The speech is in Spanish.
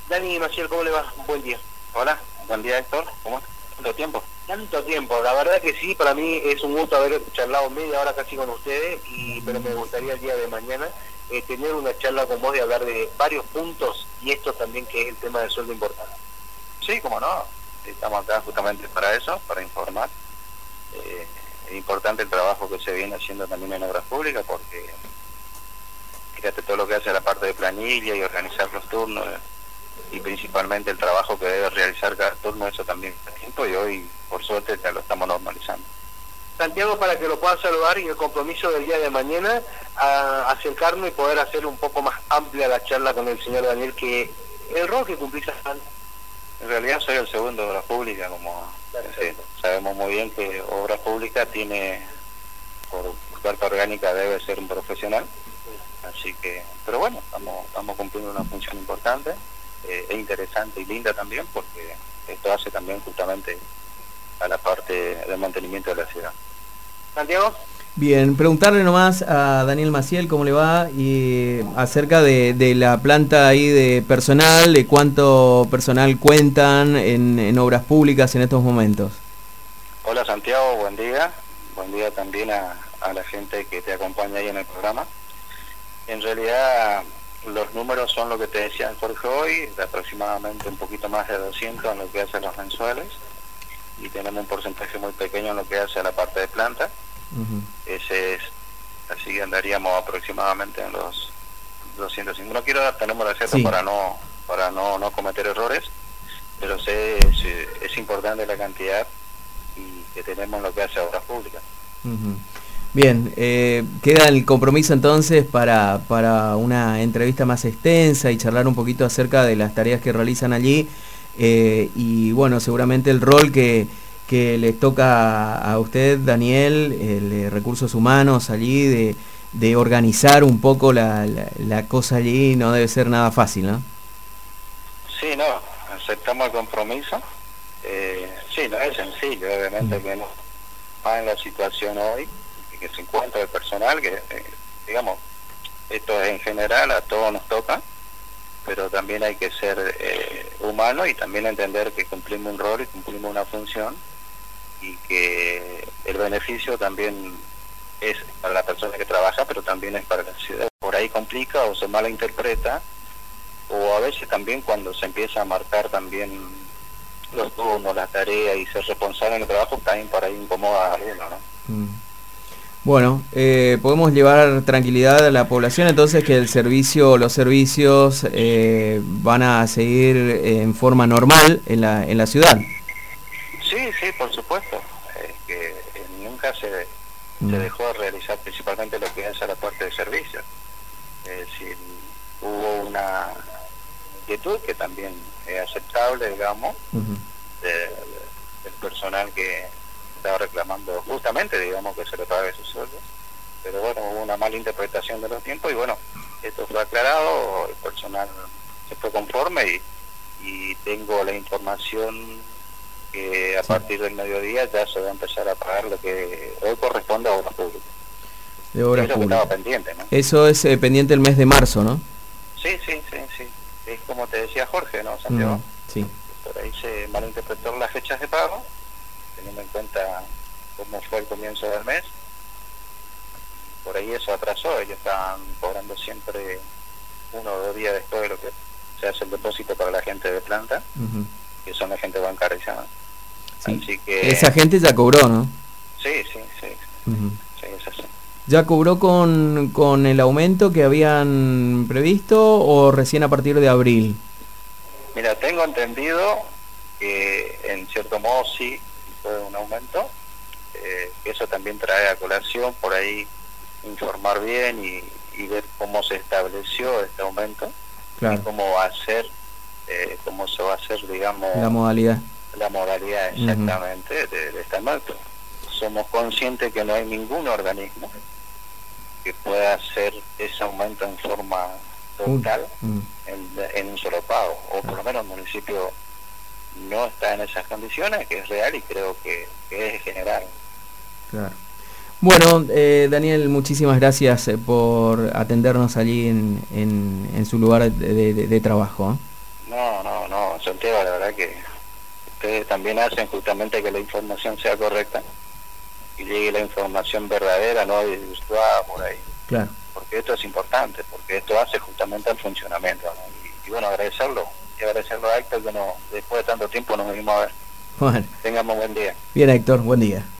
Dani Maciel, ¿cómo le va? Buen día. Hola, buen día Héctor, ¿cómo estás? ¿Tanto tiempo? Tanto tiempo, la verdad que sí, para mí es un gusto haber charlado media hora casi con ustedes, pero me gustaría el día de mañana tener una charla con vos y hablar de varios puntos, y esto también que es el tema del sueldo importante. Sí, cómo no, estamos acá justamente para eso, para informar. Es importante el trabajo que se viene haciendo también en obras públicas, porque fíjate todo lo que hace la parte de planilla y organizar los turnos, y principalmente el trabajo que debe realizar cada turno, eso también está tiempo, y hoy por suerte ya lo estamos normalizando. Santiago, para que lo pueda saludar, y el compromiso del día de mañana a acercarnos y poder hacer un poco más amplia la charla con el señor Daniel, que el rol que cumplís en realidad soy el segundo de obras públicas, como sabemos muy bien que obras públicas tiene, por carta orgánica debe ser un profesional, así que, pero bueno, estamos cumpliendo una función importante, es interesante y linda también, porque esto hace también justamente a la parte de mantenimiento de la ciudad. Santiago. Bien, preguntarle nomás a Daniel Maciel cómo le va y acerca de la planta ahí de personal, de cuánto personal cuentan en obras públicas en estos momentos. Hola Santiago, buen día también a la gente que te acompaña ahí en el programa. En realidad los números son lo que te decía Jorge hoy, de aproximadamente un poquito más de 200 en lo que hace los mensuales, y tenemos un porcentaje muy pequeño en lo que hace a la parte de planta. Ese es, así que andaríamos aproximadamente en los 205. No quiero dar número exacto para no cometer errores, pero es importante la cantidad y que tenemos en lo que hace a obras públicas. Bien, queda el compromiso entonces para una entrevista más extensa y charlar un poquito acerca de las tareas que realizan allí, y bueno, seguramente el rol que les toca a usted, Daniel, el de recursos humanos allí, de organizar un poco la cosa allí, no debe ser nada fácil, ¿no? Sí, no, aceptamos el compromiso. Sí, no es sencillo, obviamente, que no más en la situación hoy que se encuentra el personal, que digamos, esto es en general, a todos nos toca, pero también hay que ser humano y también entender que cumplimos un rol y cumplimos una función, y que el beneficio también es para la persona que trabaja, pero también es para la ciudad. Por ahí complica o se malinterpreta, o a veces también cuando se empieza a marcar también los turnos, las tareas y ser responsable en el trabajo, también por ahí incomoda a alguno, ¿no? Bueno, podemos llevar tranquilidad a la población entonces, que los servicios van a seguir en forma normal en la ciudad. Sí, por supuesto, que nunca se dejó de realizar principalmente lo que es a la parte de servicios. Si hubo una inquietud que también es aceptable, digamos, del personal que estaba reclamando justamente, digamos, que se le pague sus sueldos, pero bueno, hubo una mala interpretación de los tiempos y bueno, esto fue aclarado, el personal se fue conforme y tengo la información que a partir del mediodía ya se va a empezar a pagar lo que hoy corresponde a obras públicas. De obras públicas. Que estaba pendiente, ¿no? Eso es pendiente el mes de marzo, ¿no? Sí. Es como te decía Jorge, ¿no, Santiago? Sí. Por ahí se malinterpretó las fechas de pago, teniendo en cuenta cómo fue el comienzo del mes. Por ahí eso atrasó, ellos estaban cobrando siempre 1 o 2 días después de lo que se hace el depósito para la gente de planta, que son la gente bancarizada. Sí. Así que esa gente ya cobró, ¿no? Sí, es así. ¿Ya cobró con el aumento que habían previsto o recién a partir de abril? Mira, tengo entendido que en cierto modo sí fue un aumento, eso también trae a colación por ahí informar bien y ver cómo se estableció este aumento, claro, y cómo va a ser, cómo se va a hacer, digamos, la modalidad exactamente de este aumento. Somos conscientes que no hay ningún organismo que pueda hacer ese aumento en forma total en un solo pago, o por lo menos el municipio no está en esas condiciones, que es real y creo que es general. Claro. Bueno, Daniel, muchísimas gracias por atendernos allí en su lugar de trabajo. No, Santiago, la verdad que ustedes también hacen justamente que la información sea correcta y llegue la información verdadera, no desvirtuada por ahí. Claro. Porque esto es importante, porque esto hace justamente al funcionamiento, ¿no? Y bueno, agradecerlo a Héctor, que después de tanto tiempo nos venimos a ver. Bueno. Tengamos buen día. Bien, Héctor, buen día.